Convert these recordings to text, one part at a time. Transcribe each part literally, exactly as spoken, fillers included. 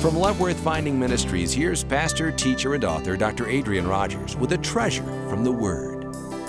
From Love Worth Finding Ministries, here's pastor, teacher, and author Doctor Adrian Rogers with a treasure from the Word.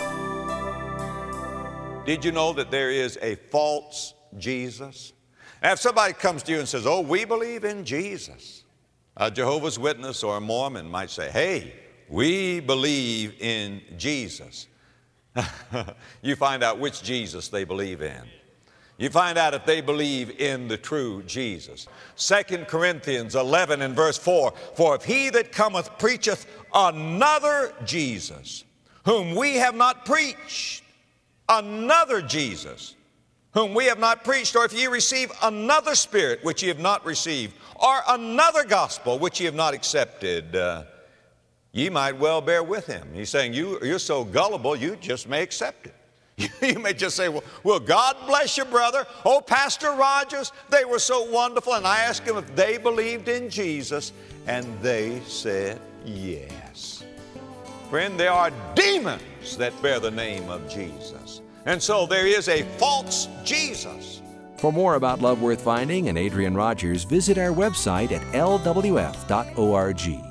Did you know that there is a false Jesus? And if somebody comes to you and says, oh, we believe in Jesus, a Jehovah's Witness or a Mormon might say, hey, we believe in Jesus. You find out which Jesus they believe in. You find out if they believe in the true Jesus. Second Corinthians eleven and verse four, for if he that cometh preacheth another Jesus, whom we have not preached, another Jesus, whom we have not preached, or if ye receive another spirit which ye have not received, or another gospel which ye have not accepted, uh, ye might well bear with him. He's saying, you, you're so gullible, you just may accept it. You may just say, well, well, God bless you, brother. Oh, Pastor Rogers, they were so wonderful. And I asked them if they believed in Jesus, and they said yes. Friend, there are demons that bear the name of Jesus. And so there is a false Jesus. For more about Love Worth Finding and Adrian Rogers, visit our website at L W F dot org.